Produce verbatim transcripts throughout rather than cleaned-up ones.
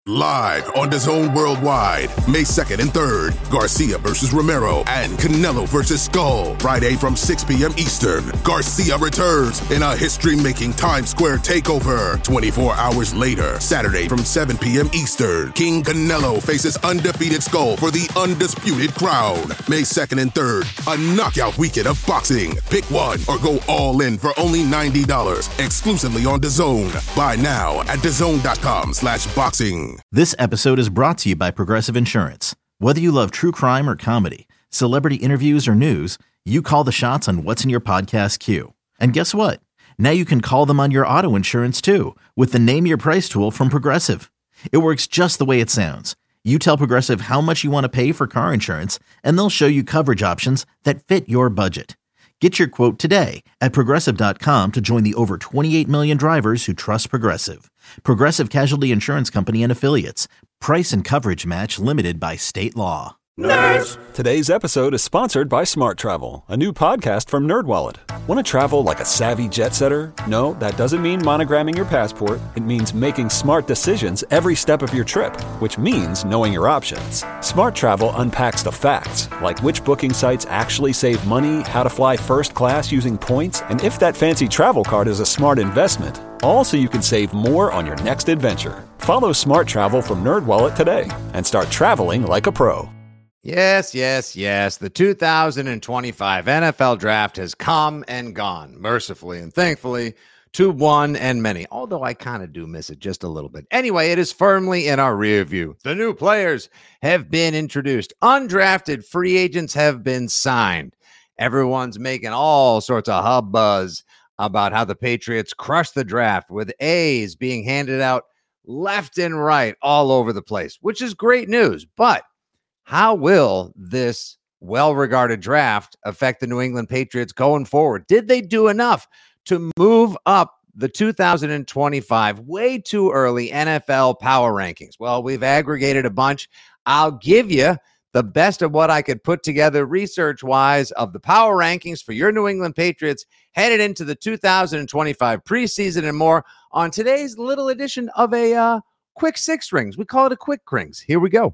Live on DAZN Worldwide, May second and third, Garcia versus Romero and Canelo versus Skull. Friday from six p.m. Eastern, Garcia returns in a history-making Times Square takeover. twenty-four hours later, Saturday from seven p.m. Eastern, King Canelo faces undefeated Skull for the undisputed crown. May second and third, a knockout weekend of boxing. Pick one or go all in for only ninety dollars, exclusively on DAZN. Buy now at DAZN.com slash boxing. This episode is brought to you by Progressive Insurance. Whether you love true crime or comedy, celebrity interviews or news, you call the shots on what's in your podcast queue. And guess what? Now you can call them on your auto insurance too with the Name Your Price tool from Progressive. It works just the way it sounds. You tell Progressive how much you want to pay for car insurance, and they'll show you coverage options that fit your budget. Get your quote today at Progressive dot com to join the over twenty-eight million drivers who trust Progressive. Progressive Casualty Insurance Company and Affiliates. Price and coverage match limited by state law. Nerds! Today's episode is sponsored by Smart Travel, a new podcast from NerdWallet. Want to travel like a savvy jet setter? No, that doesn't mean monogramming your passport. It means making smart decisions every step of your trip, which means knowing your options. Smart Travel unpacks the facts, like which booking sites actually save money, how to fly first class using points, and if that fancy travel card is a smart investment. All so you can save more on your next adventure. Follow Smart Travel from NerdWallet today and start traveling like a pro. Yes, yes, yes. The two thousand twenty-five N F L Draft has come and gone, mercifully and thankfully, to one and many, although I kind of do miss it just a little bit. Anyway, it is firmly in our rear view. The new players have been introduced. Undrafted free agents have been signed. Everyone's making all sorts of hubbuzz about how the Patriots crushed the draft, with A's being handed out left and right all over the place, which is great news. But how will this well-regarded draft affect the New England Patriots going forward? Did they do enough to move up the two thousand twenty-five way too early N F L power rankings? Well, we've aggregated a bunch. I'll give you the best of what I could put together research-wise of the power rankings for your New England Patriots headed into the two thousand twenty-five preseason and more on today's little edition of a uh, quick six rings. We call it a quick rings. Here we go.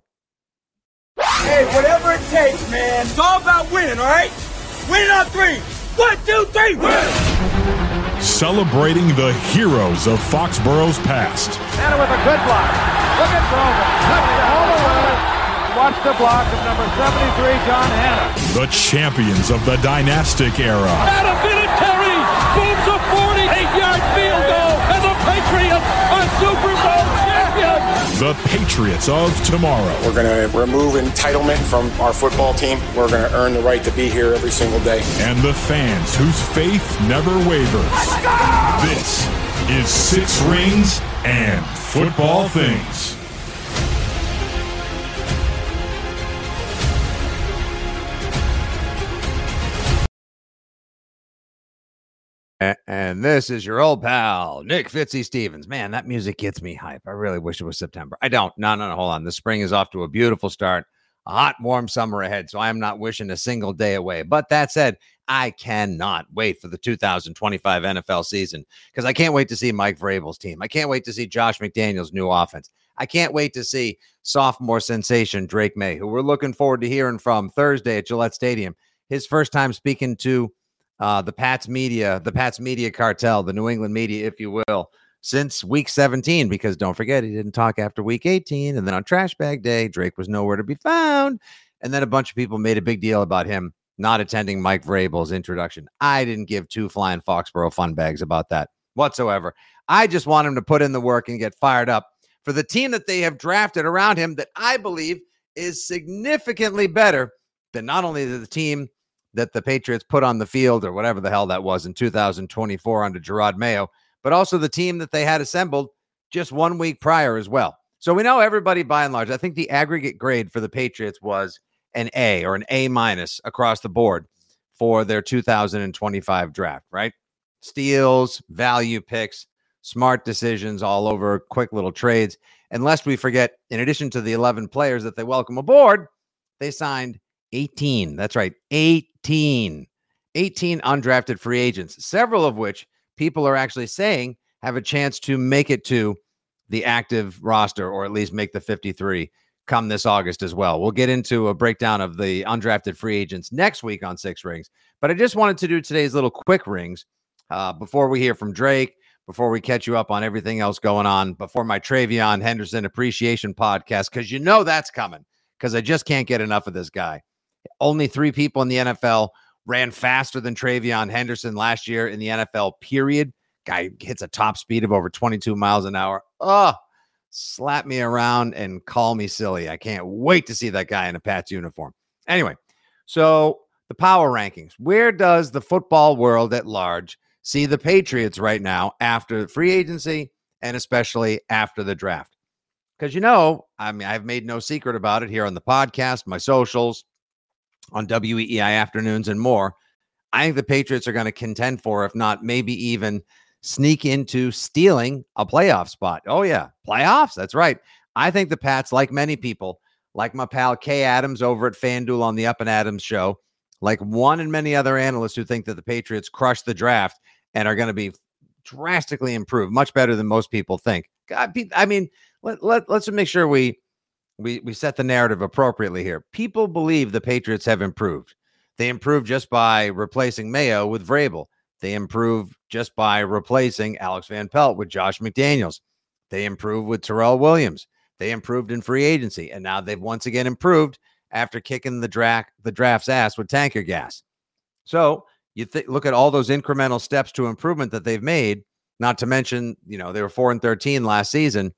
Hey, whatever it takes, man. It's all about winning, all right? Win on three. One, two, three, win! Celebrating the heroes of Foxborough's past. And with a good block. Look at Grover. Coming all the way. Watch the block of number seventy-three, John Hanna. The champions of the dynastic era. Adam Vinatieri booms a forty-eight-yard field goal, and the Patriots are Super Bowl champions. The Patriots of tomorrow. We're going to remove entitlement from our football team. We're going to earn the right to be here every single day. And the fans whose faith never wavers. This is Six Rings and Football Things. And this is your old pal, Nick Fitzy Stevens. Man, that music gets me hype. I really wish it was September. I don't. No, no, no. Hold on. The spring is off to a beautiful start. A hot, warm summer ahead, so I am not wishing a single day away. But that said, I cannot wait for the two thousand twenty-five N F L season because I can't wait to see Mike Vrabel's team. I can't wait to see Josh McDaniels' new offense. I can't wait to see sophomore sensation Drake May, who we're looking forward to hearing from Thursday at Gillette Stadium. His first time speaking to Uh, the Pats media, the Pats media cartel, the New England media, if you will, since week seventeen, because don't forget, he didn't talk after week eighteen. And then on Trash Bag Day, Drake was nowhere to be found. And then a bunch of people made a big deal about him not attending Mike Vrabel's introduction. I didn't give two flying Foxborough fun bags about that whatsoever. I just want him to put in the work and get fired up for the team that they have drafted around him that I believe is significantly better than not only the team that the Patriots put on the field or whatever the hell that was in two thousand twenty-four under Gerard Mayo, but also the team that they had assembled just one week prior as well. So we know everybody by and large, I think the aggregate grade for the Patriots was an A or an A minus across the board for their two thousand twenty-five draft, right? Steals, value picks, smart decisions all over, quick little trades. And lest we forget, in addition to the eleven players that they welcome aboard, they signed eighteen. That's right, eighteen. eighteen undrafted free agents, several of which people are actually saying have a chance to make it to the active roster, or at least make the fifty-three come this August as well. We'll get into a breakdown of the undrafted free agents next week on Six Rings. But I just wanted to do today's little quick rings uh, before we hear from Drake, before we catch you up on everything else going on, before my Travion Henderson appreciation podcast, because you know that's coming, because I just can't get enough of this guy. Only three people in the N F L ran faster than Travion Henderson last year in the N F L, period. Guy hits a top speed of over twenty-two miles an hour. Oh, slap me around and call me silly. I can't wait to see that guy in a Pats uniform. Anyway, so the power rankings. Where does the football world at large see the Patriots right now after free agency and especially after the draft? Because, you know, I mean, I've made no secret about it here on the podcast, my socials, on W E E I afternoons and more. I think the Patriots are going to contend for, if not maybe even sneak into stealing a playoff spot. Oh, yeah, playoffs. That's right. I think the Pats, like many people, like my pal Kay Adams over at FanDuel on the Up and Adams show, like one and many other analysts who think that the Patriots crushed the draft and are going to be drastically improved, much better than most people think. God, I mean, let, let, let's make sure we, we, we set the narrative appropriately here. People believe the Patriots have improved. They improved just by replacing Mayo with Vrabel. They improved just by replacing Alex Van Pelt with Josh McDaniels. They improved with Terrell Williams. They improved in free agency. And now they've once again improved after kicking the draft, the draft's ass with tanker gas. So you th- look at all those incremental steps to improvement that they've made, not to mention, you know, they were four and thirteen last season.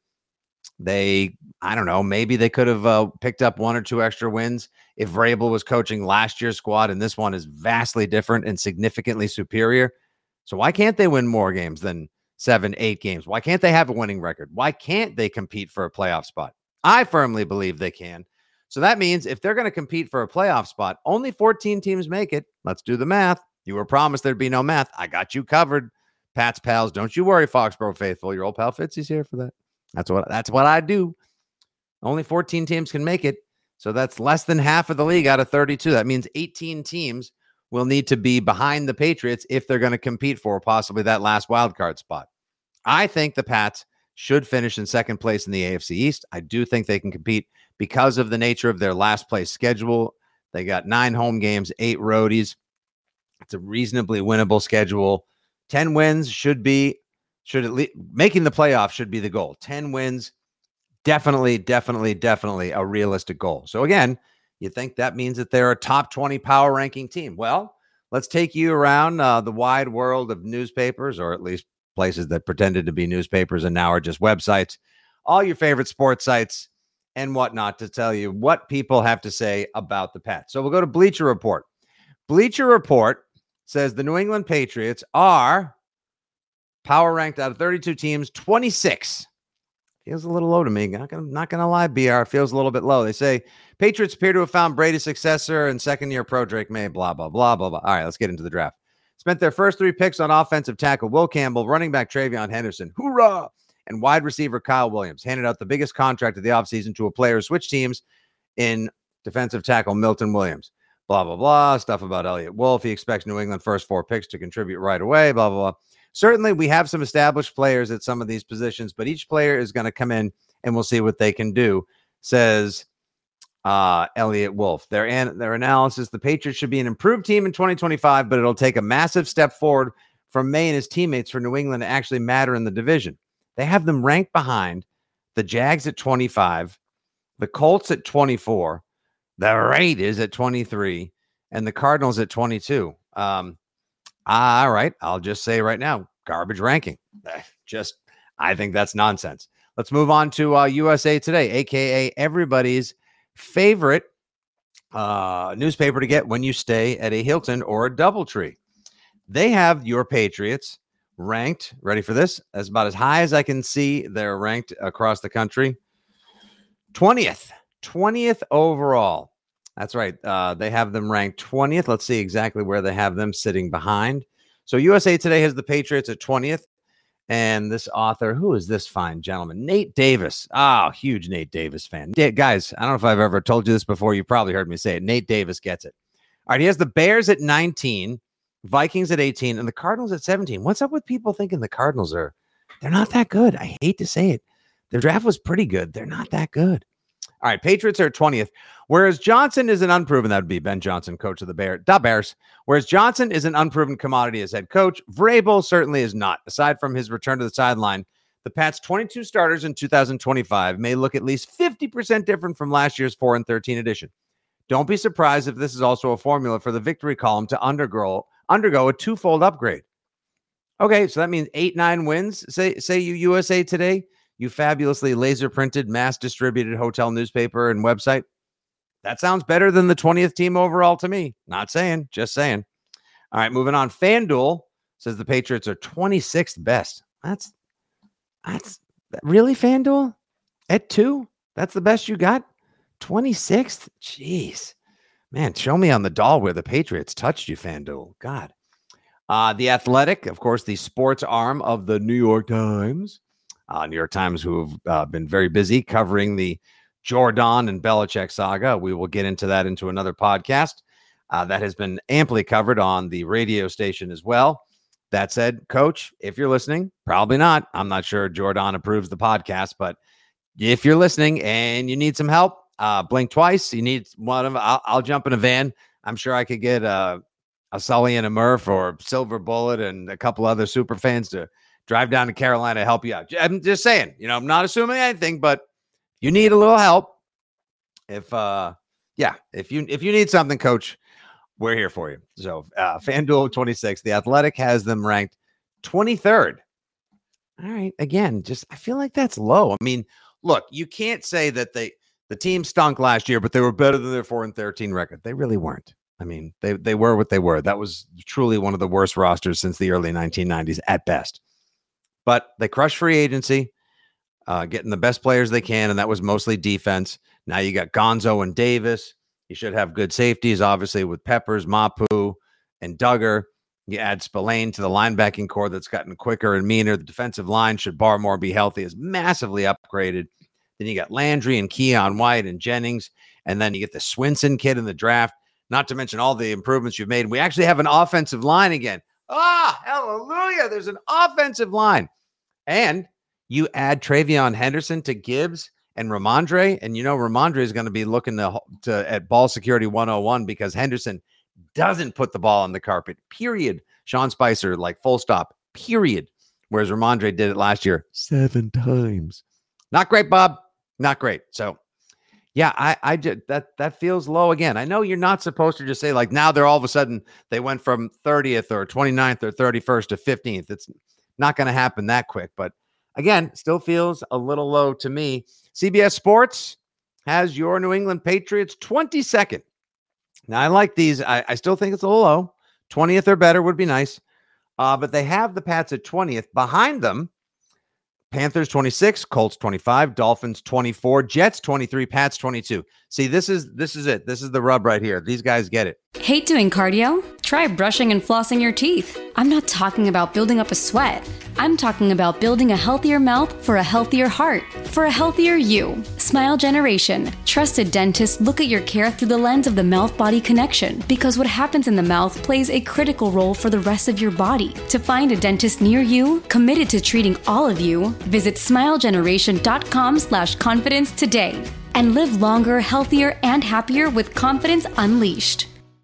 They, I don't know, maybe they could have uh, picked up one or two extra wins if Vrabel was coaching last year's squad, and this one is vastly different and significantly superior. So why can't they win more games than seven, eight games? Why can't they have a winning record? Why can't they compete for a playoff spot? I firmly believe they can. So that means if they're going to compete for a playoff spot, only fourteen teams make it. Let's do the math. You were promised there'd be no math. I got you covered. Pat's pals, don't you worry, Foxborough faithful. Your old pal Fitzy's here for that. That's what that's what I do. Only fourteen teams can make it. So that's less than half of the league out of thirty-two. That means eighteen teams will need to be behind the Patriots if they're going to compete for possibly that last wild card spot. I think the Pats should finish in second place in the A F C East. I do think they can compete because of the nature of their last place schedule. They got nine home games, eight roadies. It's a reasonably winnable schedule. ten wins should be Should at least making the playoffs should be the goal. ten wins, definitely, definitely, definitely a realistic goal. So again, you think that means that they're a top twenty power ranking team. Well, let's take you around uh, the wide world of newspapers, or at least places that pretended to be newspapers and now are just websites, all your favorite sports sites and whatnot, to tell you what people have to say about the Pats. So we'll go to Bleacher Report. Bleacher Report says the New England Patriots are power ranked out of thirty-two teams, twenty-six. Feels a little low to me. Not gonna, not gonna lie, B R. Feels a little bit low. They say Patriots appear to have found Brady's successor and second-year pro Drake May, blah, blah, blah, blah, blah. All right, let's get into the draft. Spent their first three picks on offensive tackle Will Campbell, running back Travion Henderson, hoorah, and wide receiver Kyle Williams. Handed out the biggest contract of the offseason to a player who switched teams in defensive tackle Milton Williams. Blah, blah, blah. Stuff about Elliott Wolf. He expects New England first four picks to contribute right away, blah, blah, blah. Certainly, we have some established players at some of these positions, but each player is going to come in and we'll see what they can do, says uh, Elliott Wolf. Their, an- their analysis, the Patriots should be an improved team in twenty twenty-five, but it'll take a massive step forward from May and his teammates for New England to actually matter in the division. They have them ranked behind the Jags at twenty-five, the Colts at twenty-four, the Raiders at twenty-three, and the Cardinals at twenty-two. Um, All right, I'll just say right now, garbage ranking. Just, I think that's nonsense. Let's move on to uh, U S A Today, a k a everybody's favorite uh, newspaper to get when you stay at a Hilton or a DoubleTree. They have your Patriots ranked, ready for this? That's about as high as I can see they're ranked across the country. twentieth, twentieth overall. That's right. Uh, they have them ranked twentieth. Let's see exactly where they have them sitting behind. So U S A Today has the Patriots at twentieth. And this author, who is this fine gentleman? Nate Davis. Oh, huge Nate Davis fan. Da- guys, I don't know if I've ever told you this before. You probably heard me say it. Nate Davis gets it. All right, he has the Bears at nineteen, Vikings at eighteen, and the Cardinals at seventeen. What's up with people thinking the Cardinals are, they're not that good? I hate to say it. Their draft was pretty good. They're not that good. All right, Patriots are twentieth. Whereas Johnson is an unproven, that would be Ben Johnson, coach of the Bear, da Bears. Whereas Johnson is an unproven commodity as head coach, Vrabel certainly is not. Aside from his return to the sideline, the Pats' twenty-two starters in two thousand twenty-five may look at least fifty percent different from last year's four and thirteen edition. Don't be surprised if this is also a formula for the victory column to undergo, undergo a twofold upgrade. Okay, so that means eight, nine wins. Say, say you U S A Today, you fabulously laser printed, mass distributed hotel newspaper and website. That sounds better than the twentieth team overall to me. Not saying, just saying. All right, moving on. FanDuel says the Patriots are twenty-sixth best. That's, that's really FanDuel at two? That's the best you got? twenty-sixth? Jeez. Man, show me on the doll where the Patriots touched you, FanDuel. God. Uh, the Athletic, of course, the sports arm of the New York Times. Uh, New York Times, who have uh, been very busy covering the Jordan and Belichick saga. We will get into that into another podcast. Uh, that has been amply covered on the radio station as well. That said, Coach, if you're listening, probably not. I'm not sure Jordan approves the podcast, but if you're listening and you need some help, uh, blink twice. You need one of I'll, I'll jump in a van. I'm sure I could get a, a Sully and a Murph or Silver Bullet and a couple other super fans to drive down to Carolina to help you out. I'm just saying, you know, I'm not assuming anything, but you need a little help. If, uh, yeah, if you, if you need something, Coach, we're here for you. So, uh, FanDuel twenty-six, the Athletic has them ranked twenty-third. All right. Again, just, I feel like that's low. I mean, look, you can't say that they, the team stunk last year, but they were better than their four and thirteen record. They really weren't. I mean, they, they were what they were. That was truly one of the worst rosters since the early nineteen nineties at best. But they crushed free agency, uh, getting the best players they can, and that was mostly defense. Now you got Gonzo and Davis. You should have good safeties, obviously, with Peppers, Mapu, and Duggar. You add Spillane to the linebacking core that's gotten quicker and meaner. The defensive line, should Barmore be healthy, is massively upgraded. Then you got Landry and Keon White and Jennings. And then you get the Swinson kid in the draft, not to mention all the improvements you've made. We actually have an offensive line again. Ah, hallelujah. There's an offensive line. And you add Travion Henderson to Gibbs and Ramondre. And you know, Ramondre is going to be looking to, to at ball security one oh one because Henderson doesn't put the ball on the carpet, period. Sean Spicer, like full stop, period. Whereas Ramondre did it last year seven times. Not great, Bob. Not great. So, yeah, I, I just, that, that feels low again. I know you're not supposed to just say like now they're all of a sudden they went from thirtieth or twenty-ninth or thirty-first to fifteenth. It's not going to happen that quick. But again, still feels a little low to me. C B S Sports has your New England Patriots twenty-second. Now, I like these. I, I still think it's a little low. twentieth or better would be nice. Uh, but they have the Pats at twentieth. Behind them, Panthers twenty-six, Colts twenty-five, Dolphins twenty-four, Jets twenty-three, Pats twenty-two. See, this is this is it. This is the rub right here. These guys get it. Hate doing cardio? Try brushing and flossing your teeth. I'm not talking about building up a sweat. I'm talking about building a healthier mouth for a healthier heart, for a healthier you. Smile Generation. Trusted dentists look at your care through the lens of the mouth-body connection because what happens in the mouth plays a critical role for the rest of your body. To find a dentist near you, committed to treating all of you, visit smilegeneration.com slash confidence today and live longer, healthier, and happier with confidence unleashed.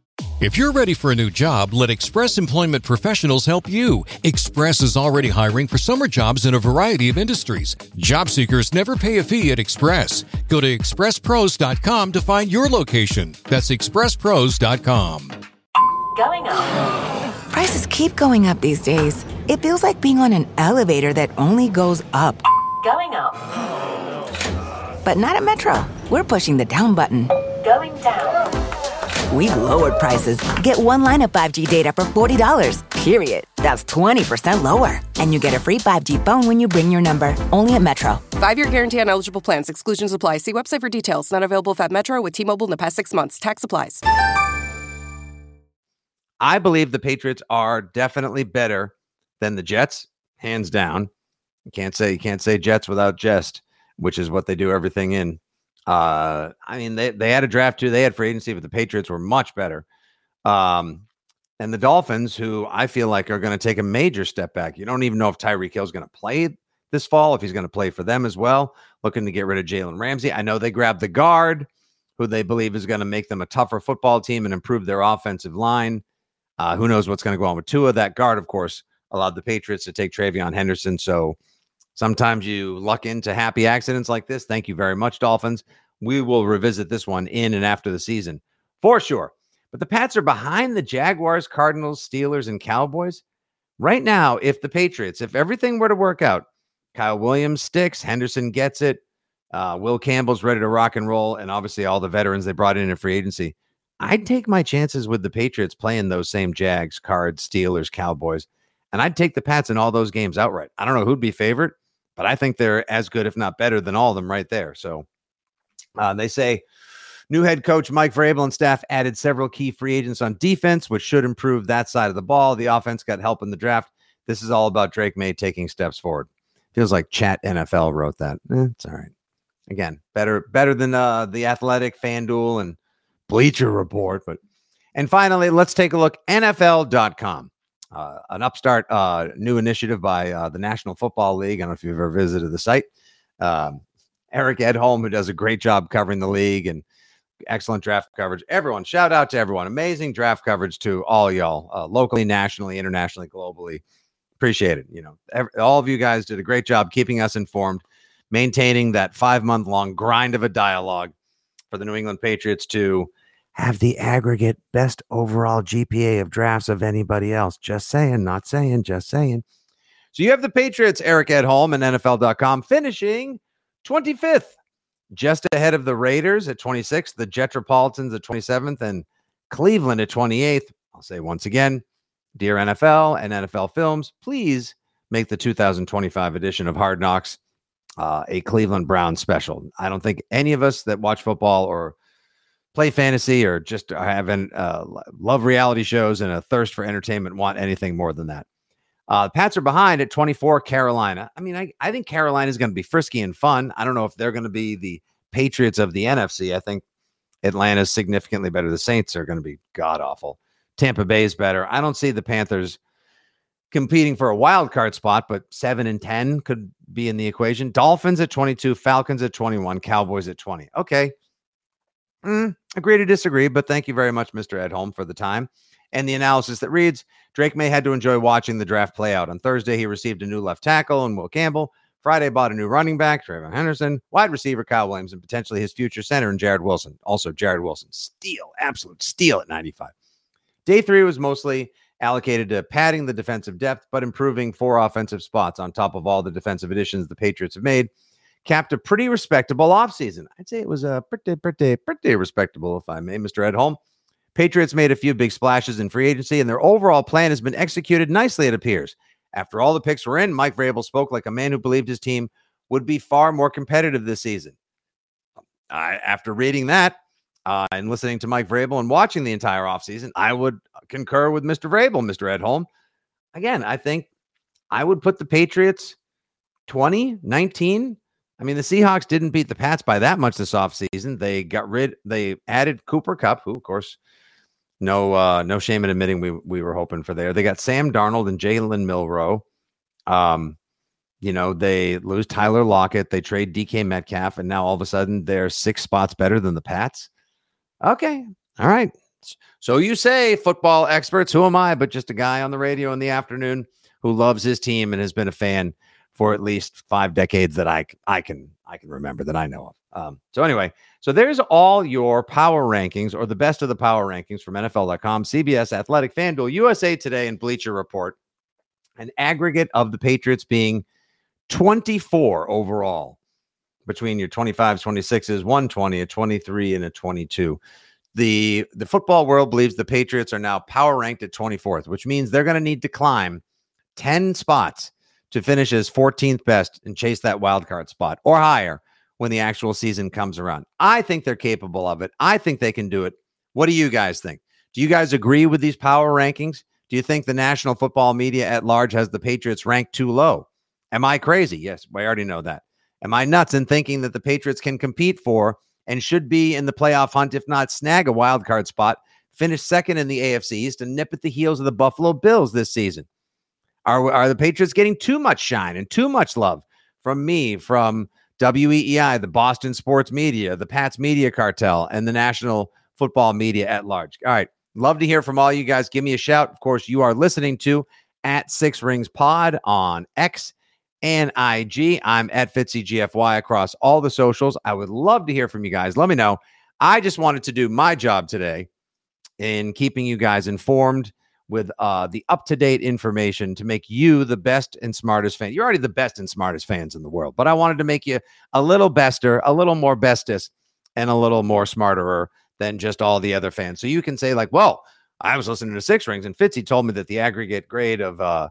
If you're ready for a new job, let Express Employment Professionals help you. Express is already hiring for summer jobs in a variety of industries. Job seekers never pay a fee at Express. Go to express pros dot com to find your location. That's express pros dot com. Going up. Prices keep going up these days. It feels like being on an elevator that only goes up. Going up. But not at Metro. We're pushing the down button. Going down. We've lowered prices. Get one line of five G data for forty dollars, period. That's twenty percent lower. And you get a free five G phone when you bring your number. Only at Metro. Five-year guarantee on eligible plans. Exclusions apply. See website for details. Not available if at Metro with T-Mobile in the past six months. Tax applies. I believe the Patriots are definitely better than the Jets, hands down. You can't say you can't say Jets without jest, which is what they do everything in. Uh, I mean, they, they had a draft too. They had free agency, but the Patriots were much better. Um, and the Dolphins, who I feel like are going to take a major step back. You don't even know if Tyreek Hill is going to play this fall if he's going to play for them as well. Looking to get rid of Jalen Ramsey. I know they grabbed the guard, who they believe is going to make them a tougher football team and improve their offensive line. Uh, who knows what's going to go on with Tua? That guard, of course, allowed the Patriots to take Travion Henderson. So sometimes you luck into happy accidents like this. Thank you very much, Dolphins. We will revisit this one in and after the season for sure. But the Pats are behind the Jaguars, Cardinals, Steelers, and Cowboys. Right now, if the Patriots, if everything were to work out, Kyle Williams sticks, Henderson gets it, uh, Will Campbell's ready to rock and roll, and obviously all the veterans they brought in in free agency, I'd take my chances with the Patriots playing those same Jags, Cards, Steelers, Cowboys, and I'd take the Pats in all those games outright. I don't know who'd be favorite, but I think they're as good, if not better, than all of them right there. So uh, they say new head coach Mike Vrabel and staff added several key free agents on defense, which should improve that side of the ball. The offense got help in the draft. This is all about Drake May taking steps forward. Feels like Chat N F L wrote that. Eh, it's all right. Again, better better than uh, the Athletic, FanDuel, and Bleacher Report. But and finally, let's take a look. N F L dot com, uh, an upstart uh, new initiative by uh, the National Football League. I don't know if you've ever visited the site. Um, Eric Edholm, who does a great job covering the league and excellent draft coverage. Everyone, shout out to everyone. Amazing draft coverage to all y'all, uh, locally, nationally, internationally, globally. Appreciate it. You know, every, all of you guys did a great job keeping us informed, maintaining that five-month-long grind of a dialogue for the New England Patriots to have the aggregate best overall G P A of drafts of anybody else. Just saying, not saying, just saying. So you have the Patriots, Eric Edholm and N F L dot com, finishing twenty-fifth, just ahead of the Raiders at twenty-sixth, the Jetropolitans at twenty-seventh, and Cleveland at twenty-eighth. I'll say once again, dear N F L and N F L Films, please make the two thousand twenty-five edition of Hard Knocks uh, a Cleveland Browns special. I don't think any of us that watch football or play fantasy or just have an, uh, love reality shows and a thirst for entertainment want anything more than that. Uh, the Pats are behind at twenty-four, Carolina. I mean, I, I think Carolina is going to be frisky and fun. I don't know if they're going to be the Patriots of the N F C. I think Atlanta is significantly better. The Saints are going to be god-awful. Tampa Bay is better. I don't see the Panthers competing for a wild card spot, but seven and ten could be in the equation. Dolphins at twenty-two, Falcons at twenty-one, Cowboys at twenty. Okay. Mm, agree to disagree, but thank you very much, Mister Edholm, for the time and the analysis that reads, Drake May had to enjoy watching the draft play out. On Thursday, he received a new left tackle and Will Campbell. Friday, bought a new running back, Travion Henderson, wide receiver, Kyle Williams, and potentially his future center, and Jared Wilson. Also, Jared Wilson, steal, absolute steal at ninety-five. Day three was mostly allocated to padding the defensive depth, but improving four offensive spots on top of all the defensive additions the Patriots have made. Capped a pretty respectable offseason. I'd say it was a pretty, pretty, pretty respectable, if I may, Mister Edholm. Patriots made a few big splashes in free agency, and their overall plan has been executed nicely, it appears. After all the picks were in, Mike Vrabel spoke like a man who believed his team would be far more competitive this season. Uh, after reading that, Uh, and listening to Mike Vrabel and watching the entire offseason, I would concur with Mister Vrabel, Mister Edholm. Again, I think I would put the Patriots twenty, nineteen. I mean, the Seahawks didn't beat the Pats by that much this offseason. They got rid, they added Cooper Kupp, who, of course, no uh, no shame in admitting we we were hoping for there. They got Sam Darnold and Jalen Milroe. Um, you know, they lose Tyler Lockett. They trade D K Metcalf, and now all of a sudden they're six spots better than the Pats. Okay. All right. So you say, football experts. Who am I but just a guy on the radio in the afternoon who loves his team and has been a fan for at least five decades that I, I can I can remember, that I know of. Um, so anyway, so there's all your power rankings, or the best of the power rankings from N F L dot com, C B S, Athletic, FanDuel, U S A Today, and Bleacher Report. An aggregate of the Patriots being twenty-four overall. Between your twenty-fives, twenty-sixes, one twenty, a twenty-three, and a twenty-two. The, the football world believes the Patriots are now power ranked at twenty-fourth, which means they're going to need to climb ten spots to finish as fourteenth best and chase that wild card spot or higher when the actual season comes around. I think they're capable of it. I think they can do it. What do you guys think? Do you guys agree with these power rankings? Do you think the national football media at large has the Patriots ranked too low? Am I crazy? Yes, I already know that. Am I nuts in thinking that the Patriots can compete for and should be in the playoff hunt, if not snag a wild card spot, finish second in the A F C East, and nip at the heels of the Buffalo Bills this season? Are, are the Patriots getting too much shine and too much love from me, from W E E I, the Boston Sports Media, the Pats Media Cartel, and the National Football Media at large. All right. Love to hear from all you guys. Give me a shout. Of course, you are listening to at Six Rings Pod on X and I G. I'm at Fitzy G F Y across all the socials. I would love to hear from you guys. Let me know. I just wanted to do my job today in keeping you guys informed with uh, the up-to-date information to make you the best and smartest fan. You're already the best and smartest fans in the world, but I wanted to make you a little bester, a little more bestest, and a little more smarterer than just all the other fans. So you can say like, well, I was listening to Six Rings and Fitzy told me that the aggregate grade of uh,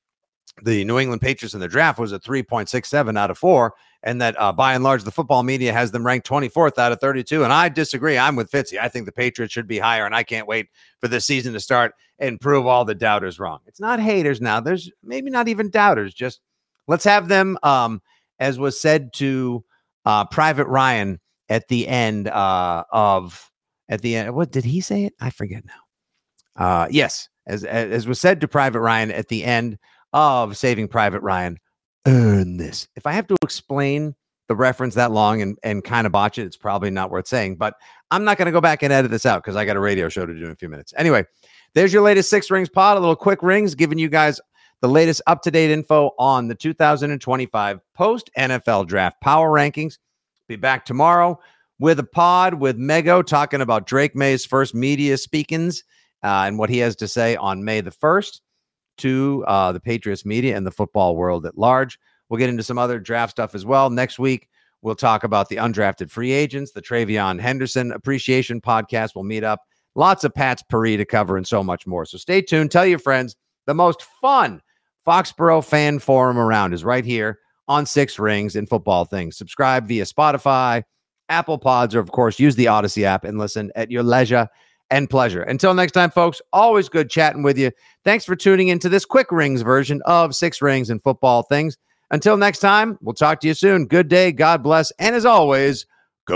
the New England Patriots in the draft was a three point six seven out of four, and that uh, by and large, the football media has them ranked twenty-fourth out of thirty-two. And I disagree. I'm with Fitzy. I think the Patriots should be higher, and I can't wait for this season to start and prove all the doubters wrong. It's not haters now. There's maybe not even doubters. Just let's have them, um, as was said to uh, Private Ryan at the end uh, of, at the end, what did he say it? I forget now. Uh, yes, as, as was said to Private Ryan at the end of Saving Private Ryan, earn this. If I have to explain the reference that long and, and kind of botch it, it's probably not worth saying, but I'm not going to go back and edit this out because I got a radio show to do in a few minutes. Anyway, there's your latest Six Rings Pod, a little quick rings, giving you guys the latest up-to-date info on the two thousand twenty-five post-N F L draft power rankings. Be back tomorrow with a pod with Mego talking about Drake May's first media speakings uh, and what he has to say on May the first. To uh, the Patriots media and the football world at large. We'll get into some other draft stuff as well. Next week, we'll talk about the undrafted free agents, the Travion Henderson Appreciation Podcast. We'll meet up. Lots of Pat's Paris to cover and so much more. So stay tuned. Tell your friends. The most fun Foxborough fan forum around is right here on Six Rings and Football Things. Subscribe via Spotify, Apple Pods, or, of course, use the Odyssey app and listen at your leisure and pleasure. Until next time, folks, always good chatting with you. Thanks for tuning into this quick rings version of Six Rings and Football Things. Until next time, we'll talk to you soon. Good day, God bless, and as always,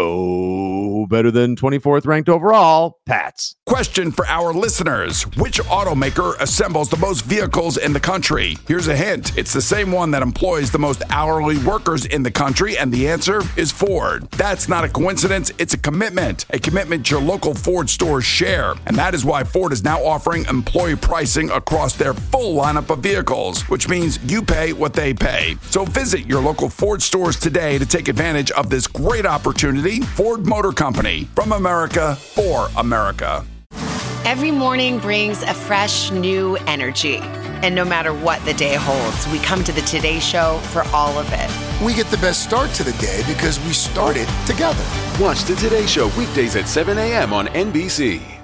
go better than twenty-fourth ranked overall, Pats. Question for our listeners. Which automaker assembles the most vehicles in the country? Here's a hint. It's the same one that employs the most hourly workers in the country, and the answer is Ford. That's not a coincidence. It's a commitment. A commitment your local Ford stores share. And that is why Ford is now offering employee pricing across their full lineup of vehicles, which means you pay what they pay. So visit your local Ford stores today to take advantage of this great opportunity. Ford Motor Company, from America for America. Every morning brings a fresh, new energy. And no matter what the day holds, we come to the Today Show for all of it. We get the best start to the day because we started together. Watch the Today Show weekdays at seven a.m. on N B C.